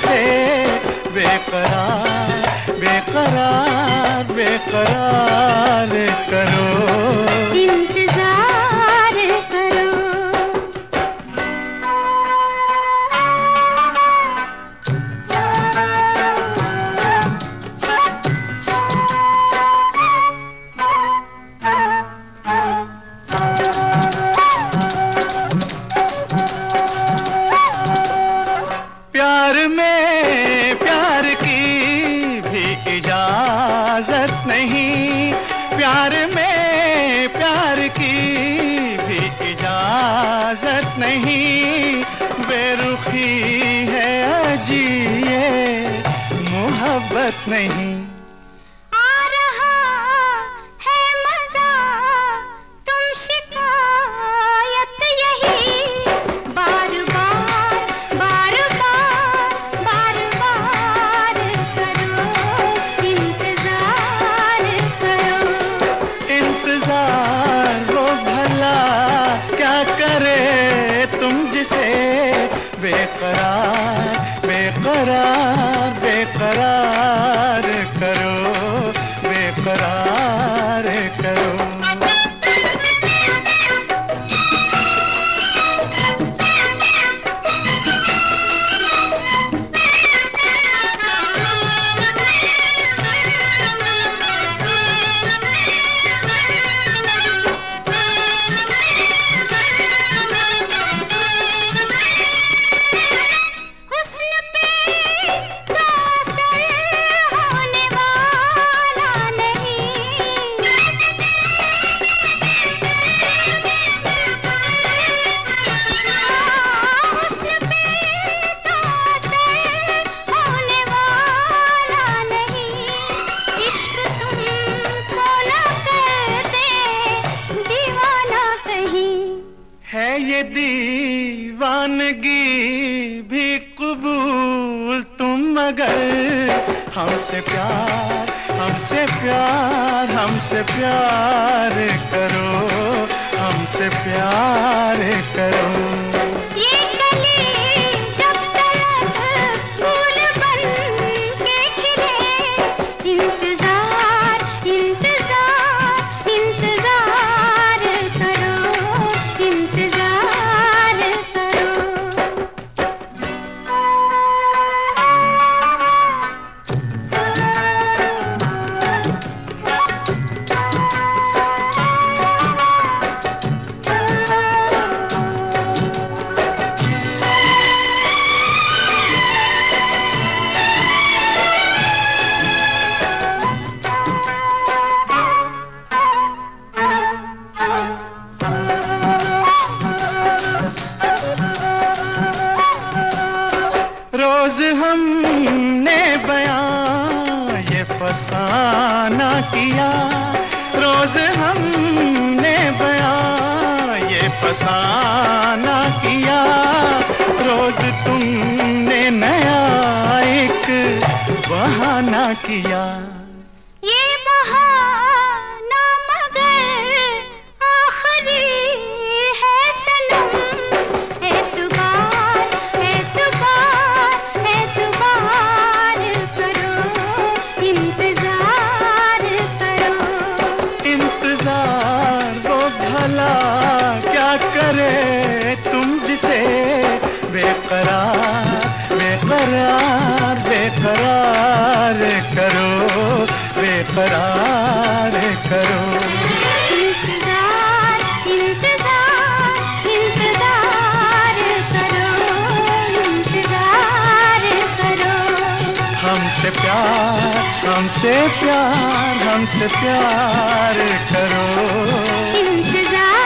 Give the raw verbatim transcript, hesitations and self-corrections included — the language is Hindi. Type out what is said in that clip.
मुझसे बेकरार बेकरार बेकरार करो, इंतजार करो। प्यार में प्यार की भी इजाजत नहीं, प्यार में प्यार की भी इजाजत नहीं, बेरुखी है अजी ये मोहब्बत नहीं। बेकरार बेकरार बेकरार करो, बेकरार करो। है ये दीवानगी भी कबूल तुम मगर हमसे प्यार हमसे प्यार हमसे प्यार करो, हमसे प्यार करो। रोज हमने बयां ये फसाना किया, रोज हमने बयां ये फसाना किया, रोज तुमने नया एक बहाना किया। ये बहाना मगर आखिरी है सनम, एतबार एतबार एतबार करो, इंतजार करो। इंतजार वो भला क्या करे तुम जिसे बेकरार बेकरार बेकरार करो, बेकरार करो। इंतजार इंतजार इंतजार करो, इंतजार करो। हमसे प्यार हमसे प्यार हमसे प्यार करो, इंतजार